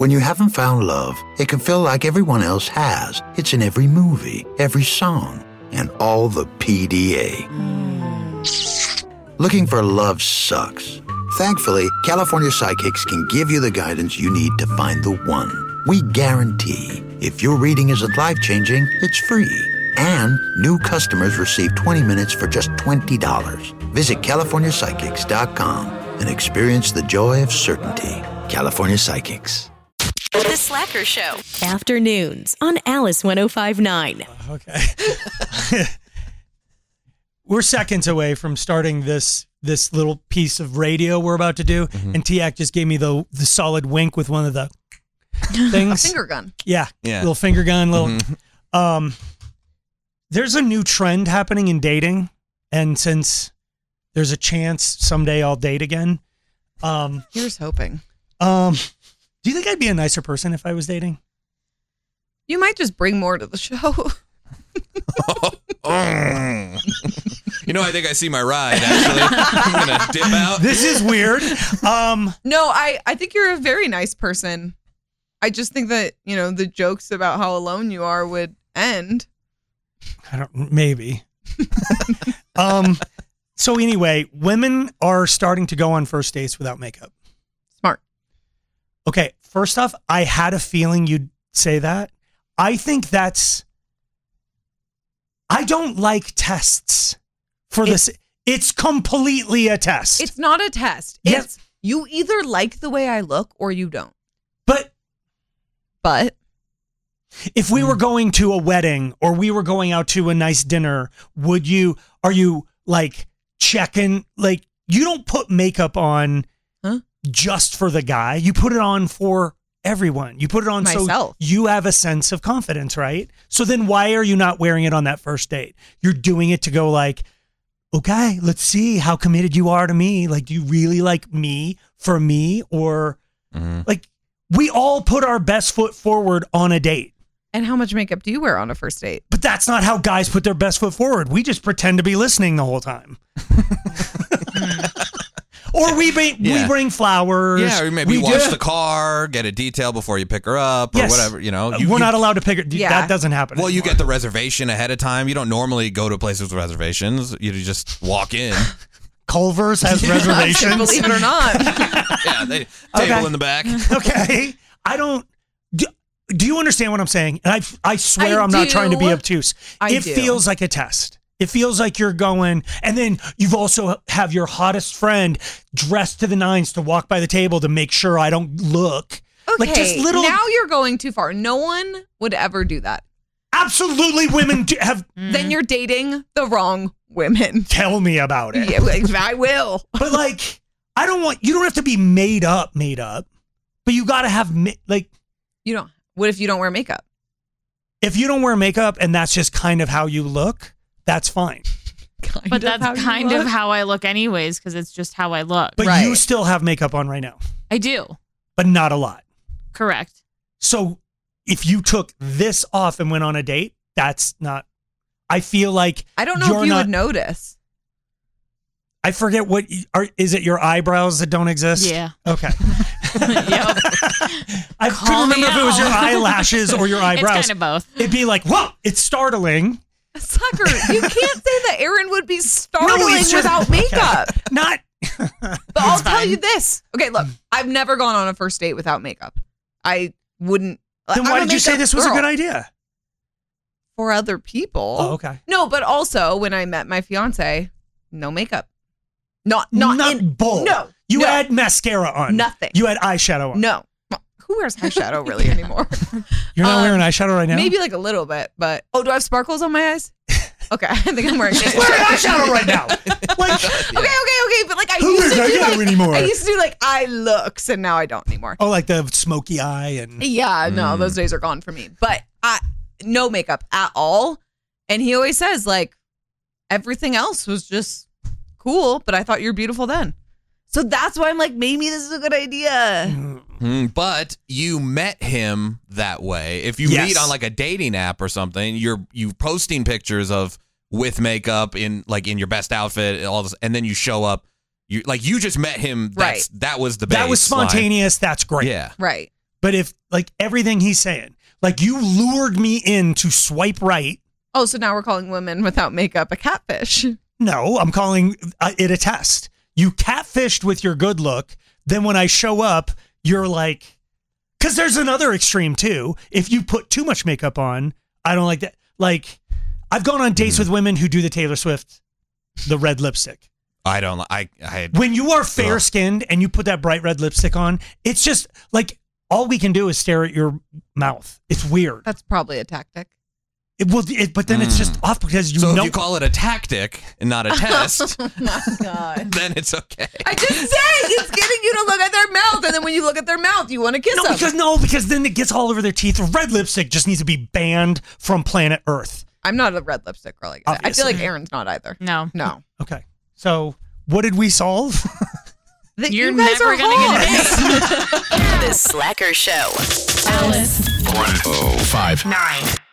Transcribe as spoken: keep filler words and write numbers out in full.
When you haven't found love, it can feel like everyone else has. It's in every movie, every song, and all the P D A. Mm. Looking for love sucks. Thankfully, California Psychics can give you the guidance you need to find the one. We guarantee if your reading isn't life-changing, it's free. And new customers receive twenty minutes for just twenty dollars. Visit California Psychics dot com and experience the joy of certainty. California Psychics. The Slacker Show. Afternoons on Alice one oh five point nine. Okay. We're seconds away from starting this this little piece of radio we're about to do, mm-hmm. and T A C just gave me the the solid wink with one of the things. A finger gun. Yeah, yeah. Little finger gun. Little. Mm-hmm. Um, there's a new trend happening in dating, and since there's a chance someday I'll date again, um, here's hoping. Um. Do you think I'd be a nicer person if I was dating? You might just bring more to the show. oh. You know, I think I see my ride, actually. I'm going to dip out. This is weird. Um, no, I, I think you're a very nice person. I just think that, you know, the jokes about how alone you are would end. I don't, maybe. um. So anyway, women are starting to go on first dates without makeup. Smart. Okay, first off, I had a feeling you'd say that. I think that's... I don't like tests for it's, this. It's completely a test. It's not a test. Yes. It's you either like the way I look or you don't. But... But... If we were going to a wedding or we were going out to a nice dinner, would you... Are you, like, checking... Like, you don't put makeup on... Huh? Just for the guy. You put it on for everyone. You put it on Myself. So you have a sense of confidence, right? So then why are you not wearing it on that first date? You're doing it to go like, okay, let's see how committed you are to me. Like, do you really like me for me? Or mm-hmm. like, we all put our best foot forward on a date. And how much makeup do you wear on a first date? But that's not how guys put their best foot forward. We just pretend to be listening the whole time. Or we bring, yeah. we bring flowers. Yeah, or maybe we wash do. the car, get a detail before you pick her up, or yes. whatever. You know, you, we're you, not allowed to pick her. Yeah. That doesn't happen. Well, anymore. you get the reservation ahead of time. You don't normally go to places with reservations. You just walk in. Culver's has yeah. reservations. Believe it or not. yeah, they, table okay. in the back. Okay, I don't. Do, do you understand what I'm saying? And I, I swear I I'm do. not trying to be obtuse. I it do. feels like a test. It feels like you're going, and then you've also have your hottest friend dressed to the nines to walk by the table to make sure I don't look. Okay, like just little. Now you're going too far. No one would ever do that. Absolutely, women do have. Then you're dating the wrong women. Tell me about it. Yeah, I will. But like, I don't want. You don't have to be made up, made up. But you got to have like. You don't. What if you don't wear makeup? If you don't wear makeup and that's just kind of how you look. That's fine. Kind but of that's kind of how I look anyways, because it's just how I look. But right. you still have makeup on right now. I do. But not a lot. Correct. So if you took this off and went on a date, that's not... I feel like I don't know if you not, would notice. I forget what... Are, is it your eyebrows that don't exist? Yeah. Okay. Yep. I Call couldn't remember me if it was your out. eyelashes or your eyebrows. It's kind of both. It'd be like, whoa, it's startling. Sucker, you can't say that Aaron would be startling No, it's just- without makeup. Not... But I'll tell you this. Okay, look, I've never gone on a first date without makeup. I wouldn't. Then why I'm a did you say makeup this was girl. a good idea? For other people. Oh, okay. No, but also when I met my fiance, no makeup. Not not, Not in, bull. No. You no, had mascara on. Nothing. You had eyeshadow on. No. Who wears eyeshadow really anymore? You're not Um, wearing eyeshadow right now? Maybe like a little bit, but oh, do I have sparkles on my eyes? Okay, I think I'm wearing She's wearing eyeshadow right now. Like, okay, okay, okay, but like I Who used wears to do eyeshadow like, anymore? I used to do like eye looks, and now I don't anymore. oh, like the smoky eye and Yeah, no, those days are gone for me. But I no makeup at all, and he always says like everything else was just cool, but I thought you were beautiful then. So that's why I'm like, maybe this is a good idea. Mm, but you met him that way. If you Yes. meet on like a dating app or something, you're you posting pictures of with makeup in like in your best outfit, all this, and then you show up. You like you just met him. That's, Right. That was the that was baseline. spontaneous. That's great. Yeah. Right. But if like everything he's saying, like you lured me in to swipe right. Oh, so now we're calling women without makeup a catfish. No, I'm calling uh, it a test. You catfished with your good look. Then when I show up, you're like, because there's another extreme too. If you put too much makeup on, I don't like that. Like, I've gone on dates with women who do the Taylor Swift, the red lipstick. I don't. I. I. When you are fair skinned and you put that bright red lipstick on, it's just like all we can do is stare at your mouth. It's weird. That's probably a tactic. It will, it, but then mm. it's just off because you so know. So if you call it a tactic and not a test, oh my God. then it's okay. I just said it's getting you to look at their mouth, and then when you look at their mouth, you want to kiss no, them. Because, no, because then it gets all over their teeth. Red lipstick just needs to be banned from planet Earth. I'm not a red lipstick girl. Like that. I feel like Aaron's not either. No. No. Okay. So what did we solve? That You're you guys never are going to get hard. it. The Slacker Show. Alice one oh five nine.